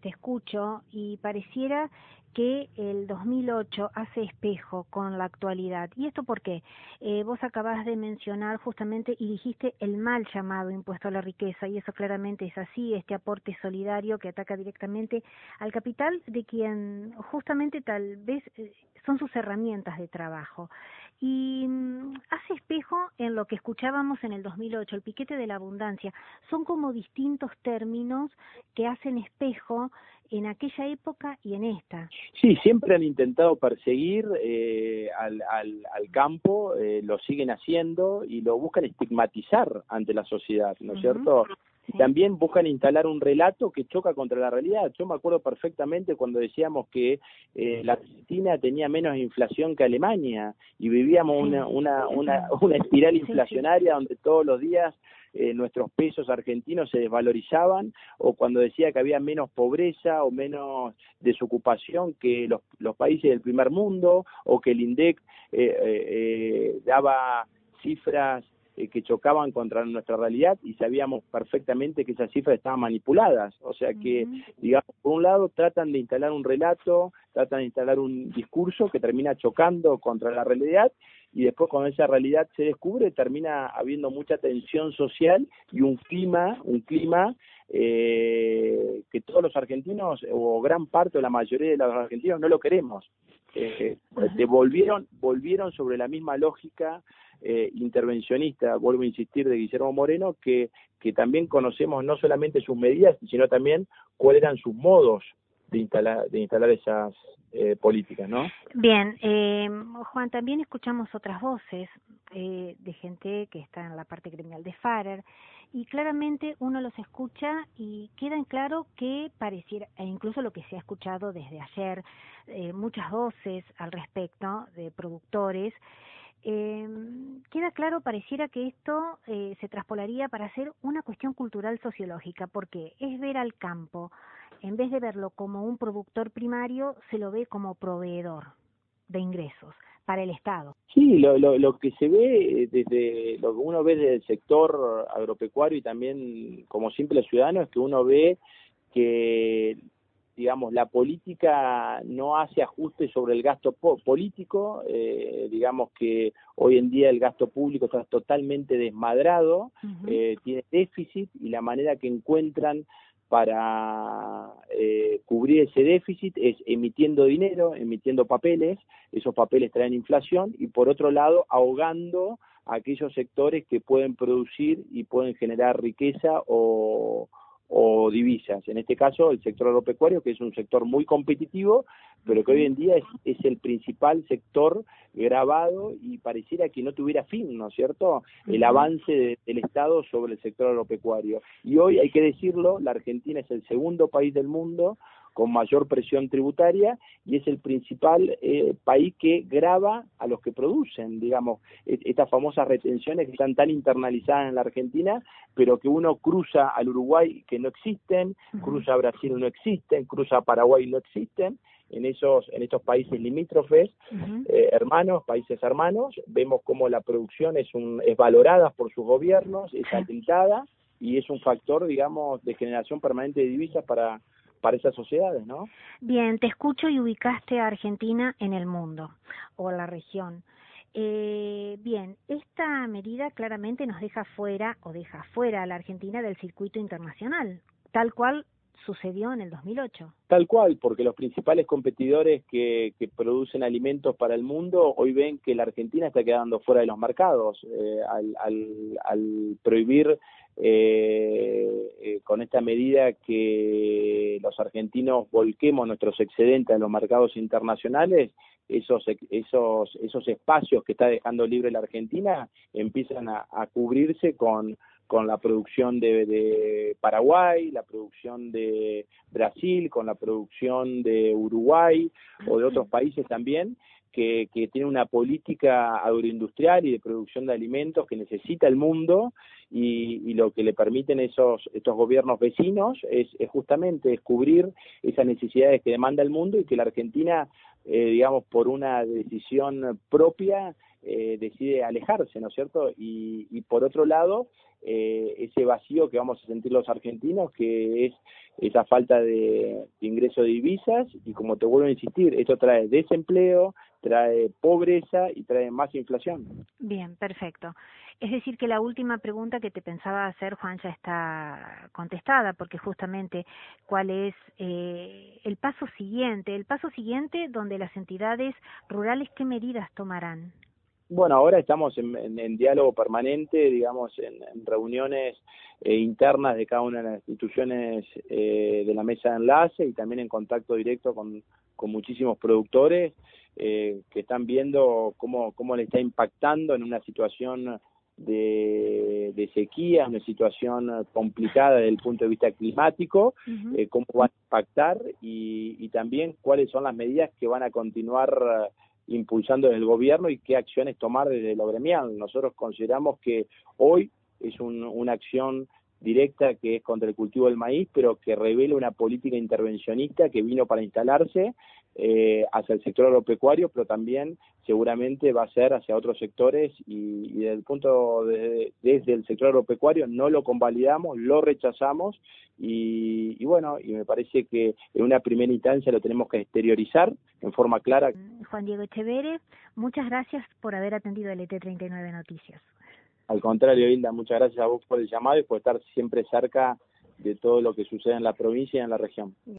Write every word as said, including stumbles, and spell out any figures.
te escucho y pareciera que el dos mil ocho hace espejo con la actualidad. ¿Y esto por qué? Eh, vos acabás de mencionar justamente y dijiste el mal llamado impuesto a la riqueza, y eso claramente es así, este aporte solidario que ataca directamente al capital de quien justamente tal vez eh, son sus herramientas de trabajo. Y mm, hace espejo en lo que escuchábamos en el dos mil ocho, el piquete de la abundancia. Son como distintos términos que hacen espejo en aquella época y en esta. Sí, siempre han intentado perseguir eh, al, al, al campo, eh, lo siguen haciendo y lo buscan estigmatizar ante la sociedad, ¿no es uh-huh. cierto? Y sí. También buscan instalar un relato que choca contra la realidad. Yo me acuerdo perfectamente cuando decíamos que eh, la Argentina tenía menos inflación que Alemania y vivíamos sí. una, una, una, una espiral sí, inflacionaria sí. donde todos los días Eh, nuestros pesos argentinos se desvalorizaban, o cuando decía que había menos pobreza o menos desocupación que los, los países del primer mundo, o que el INDEC eh, eh, daba cifras eh, que chocaban contra nuestra realidad y sabíamos perfectamente que esas cifras estaban manipuladas. O sea que, uh-huh. digamos, por un lado tratan de instalar un relato, tratan de instalar un discurso que termina chocando contra la realidad, y después cuando esa realidad se descubre termina habiendo mucha tensión social y un clima, un clima eh, que todos los argentinos, o gran parte o la mayoría de los argentinos, no lo queremos. Eh, uh-huh. volvieron, volvieron sobre la misma lógica eh, intervencionista, vuelvo a insistir, de Guillermo Moreno, que, que también conocemos no solamente sus medidas, sino también cuáles eran sus modos de instalar, de instalar esas eh, políticas, ¿no? Bien, eh, Juan, también escuchamos otras voces eh, de gente que está en la parte gremial de Farrer, y claramente uno los escucha y queda en claro que pareciera, e incluso lo que se ha escuchado desde ayer, eh, muchas voces al respecto de productores, Eh, queda claro, pareciera que esto eh, se traspolaría para hacer una cuestión cultural sociológica, porque es ver al campo, en vez de verlo como un productor primario, se lo ve como proveedor de ingresos para el Estado. Sí, lo, lo, lo que se ve desde, lo que uno ve desde el sector agropecuario y también como simple ciudadano, es que uno ve que, digamos, la política no hace ajustes sobre el gasto po- político, eh, digamos que hoy en día el gasto público está totalmente desmadrado, uh-huh. eh, tiene déficit, y la manera que encuentran para eh, cubrir ese déficit es emitiendo dinero, emitiendo papeles, esos papeles traen inflación, y por otro lado ahogando a aquellos sectores que pueden producir y pueden generar riqueza o o divisas, en este caso el sector agropecuario, que es un sector muy competitivo, pero que hoy en día es, es el principal sector gravado y pareciera que no tuviera fin, ¿no es cierto?, el avance de, del Estado sobre el sector agropecuario. Y hoy, hay que decirlo, la Argentina es el segundo país del mundo con mayor presión tributaria y es el principal eh, país que grava a los que producen, digamos, estas famosas retenciones que están tan internalizadas en la Argentina, pero que uno cruza al Uruguay que no existen, uh-huh. cruza a Brasil no existen, cruza a Paraguay no existen, en esos en estos países limítrofes, uh-huh. eh, hermanos, países hermanos, vemos cómo la producción es, un, es valorada por sus gobiernos, es alentada y es un factor, digamos, de generación permanente de divisas para para esas sociedades, ¿no? Bien, te escucho y ubicaste a Argentina en el mundo, o la región. Eh, bien, esta medida claramente nos deja fuera, o deja fuera a la Argentina del circuito internacional, tal cual sucedió en el dos mil ocho. Tal cual, porque los principales competidores que, que producen alimentos para el mundo hoy ven que la Argentina está quedando fuera de los mercados eh, al, al, al prohibir eh, eh, con esta medida que los argentinos volquemos nuestros excedentes a los mercados internacionales. Esos, esos, esos espacios que está dejando libre la Argentina empiezan a, a cubrirse con con la producción de, de Paraguay, la producción de Brasil, con la producción de Uruguay o de otros países también, que, que tienen una política agroindustrial y de producción de alimentos que necesita el mundo, y, y lo que le permiten esos estos gobiernos vecinos es, es justamente es cubrir esas necesidades que demanda el mundo, y que la Argentina eh, digamos, por una decisión propia, eh, decide alejarse, ¿no es cierto? Y, y por otro lado, eh, ese vacío que vamos a sentir los argentinos, que es esa falta de, de ingreso de divisas, y como te vuelvo a insistir, esto trae desempleo, trae pobreza y trae más inflación. Bien, perfecto. Es decir, que la última pregunta que te pensaba hacer, Juan, ya está contestada, porque justamente cuál es eh, el paso siguiente, el paso siguiente donde las entidades rurales, ¿qué medidas tomarán? Bueno, ahora estamos en, en, en diálogo permanente, digamos, en, en reuniones eh, internas de cada una de las instituciones eh, de la mesa de enlace, y también en contacto directo con, con muchísimos productores eh, que están viendo cómo, cómo le está impactando en una situación de, de sequía, una situación complicada desde el punto de vista climático, uh-huh. eh, cómo va a impactar, y, y también cuáles son las medidas que van a continuar impulsando desde el gobierno y qué acciones tomar desde lo gremial. Nosotros consideramos que hoy es un, una acción directa que es contra el cultivo del maíz, pero que revela una política intervencionista que vino para instalarse eh, hacia el sector agropecuario, pero también seguramente va a ser hacia otros sectores, y, y desde el punto de, desde el sector agropecuario no lo convalidamos, lo rechazamos, y, y bueno, y me parece que en una primera instancia lo tenemos que exteriorizar en forma clara. Juan Diego Echeverre, muchas gracias por haber atendido el E T treinta y nueve Noticias. Al contrario, Hilda, muchas gracias a vos por el llamado y por estar siempre cerca de todo lo que sucede en la provincia y en la región.